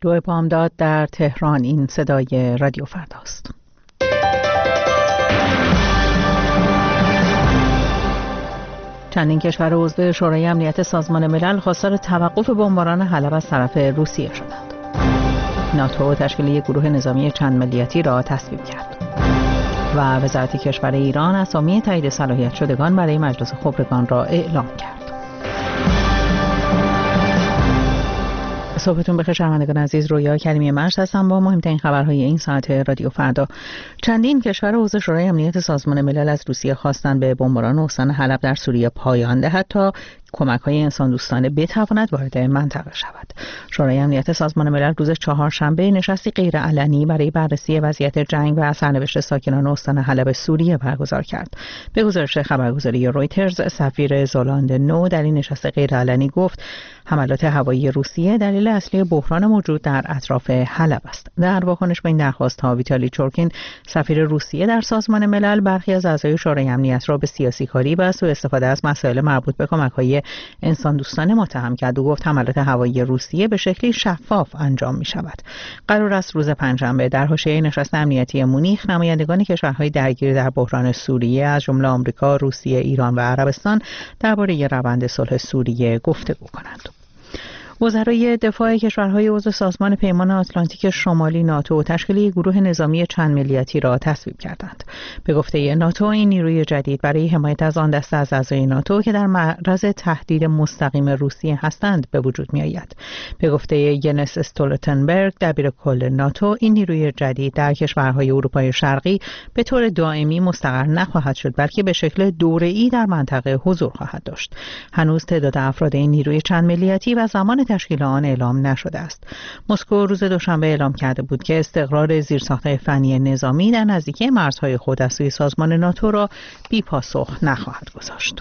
دو بامداد در تهران. این صدای رادیو فرداست. چندین کشور عضو شورای امنیت سازمان ملل خواستار توقف بمباران حلب از طرف روسیه شدند. ناتو تشکیل یک گروه نظامی چند ملیتی را تصویب کرد و وزارت کشور ایران اسامی تایید صلاحیت شدگان برای مجلس خبرگان را اعلام کرد. صبحتون بخیر شنوندگان عزیز، رویا کریمی مرز هستم با مهمترین خبرهای این ساعت رادیو فردا. چندین کشور عضو شورای امنیت سازمان ملل از روسیه خواستند به بمباران استان حلب در سوریه پایان دهد تا کمک‌های انسان‌دوستانه بتواند وارد منطقه شود. شورای امنیت سازمان ملل روز چهارشنبه نشستی غیرعلنی برای بررسی وضعیت جنگ و سرنوشت ساکنان استان حلب سوریه برگزار کرد. به گزارش خبرگزاری رویترز، سفیر زولاند نو در این نشست غیرعلنی گفت حملات هوایی روسیه دلیل اصلی بحران موجود در اطراف حلب است. در واکنش به این درخواست‌ها ویتالی چورکین، سفیر روسیه در سازمان ملل، برخی از اعضای شورای امنیت را به سیاسی‌کاری و سوء استفاده از مسائل مربوط به کمک‌های انسان دوستانه متهم کرد و گفت حملات هوایی روسیه به شکلی شفاف انجام می شود. قرار است روز پنجشنبه در حاشیه نشست امنیتی مونیخ نمایندگان کشورهای درگیر در بحران سوریه از جمله آمریکا، روسیه، ایران و عربستان درباره روند صلح سوریه گفتگو کنند. وزرای دفاع کشورهای عضو سازمان پیمان آتلانتیک شمالی ناتو تشکیل یک گروه نظامی چند ملیتی را تصویب کردند. به گفته ناتو این نیروی جدید برای حمایت از آن دسته از اعضای ناتو که در معرض تهدید مستقیم روسیه هستند به وجود می‌آید. به گفته ینس استولتنبرگ دبیرکل ناتو، این نیروی جدید در کشورهای اروپای شرقی به طور دائمی مستقر نخواهد شد بلکه به شکل دوره‌ای در منطقه حضور خواهد داشت. هنوز تعداد افراد این نیروی چند ملیتی و زمان تشکیل آن اعلام نشده است. مسکو روز دوشنبه اعلام کرده بود که استقرار زیرساخت‌های فنی نظامی در نزدیکی مرزهای خود از سوی سازمان ناتو را بی پاسخ نخواهد گذاشت.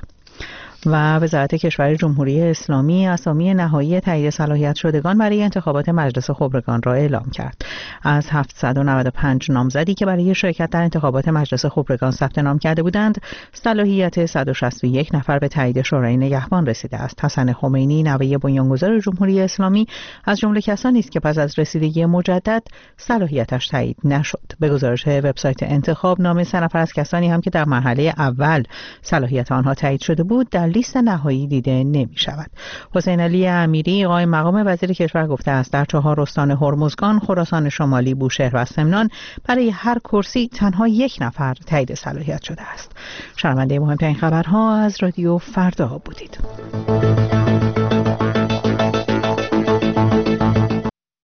و وزارت کشور جمهوری اسلامی اسامی نهایی تایید صلاحیت شدگان برای انتخابات مجلس خبرگان را اعلام کرد. از 795 نامزدی که برای شرکت در انتخابات مجلس خبرگان ثبت نام کرده بودند، صلاحیت 161 نفر به تایید شورای نگهبان رسیده است. حسن خمینی، نوه بنیانگذار جمهوری اسلامی، از جمله کسانی است که پس از رسیدگی مجدد صلاحیتش تایید نشد. به گزارش وبسایت انتخاب، نام 3 نفر از کسانی هم که در مرحله اول صلاحیت آنها تایید شده بود در لیست نهایی دیده نمی شود. حسین علی امیری، قائم مقام وزیر کشور، گفته است در 4 استان هرمزگان، خراسان شمالی، بوشهر و سمنان برای هر کرسی تنها 1 نفر تایید صلاحیت شده است. شنونده مهمترین خبرها از رادیو فردا بودید.